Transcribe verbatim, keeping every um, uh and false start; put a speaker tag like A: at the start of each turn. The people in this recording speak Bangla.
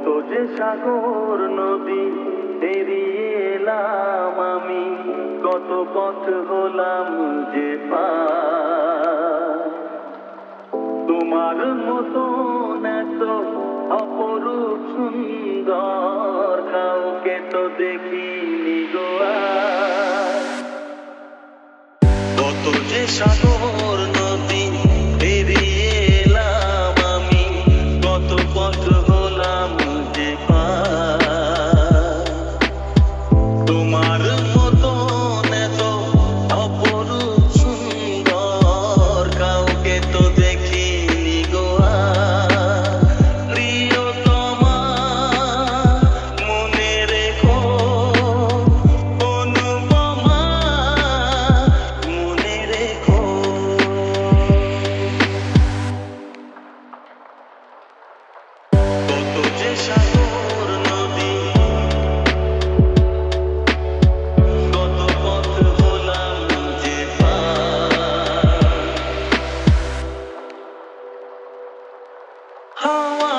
A: কত যে সাগর নদী পেরিয়ে এলাম আমি, কত পথ হলাম যে পার। তোমার মতন এত অপরূপ সুন্দর কাউকে তো দেখিনি গো আর। কত যে সাগর নদী পেরিয়ে এলাম আমি, কত পথ হলাম যে পার। তোমার মতন এত অপরূপ সুন্দর কাউকে তো দেখিনি গো আর। প্রিয়তমা মনে রেখো, অনুপমা মনে রেখো। কত যে সাগর নদী, কত পথ হলাম যে পার। হাওয়া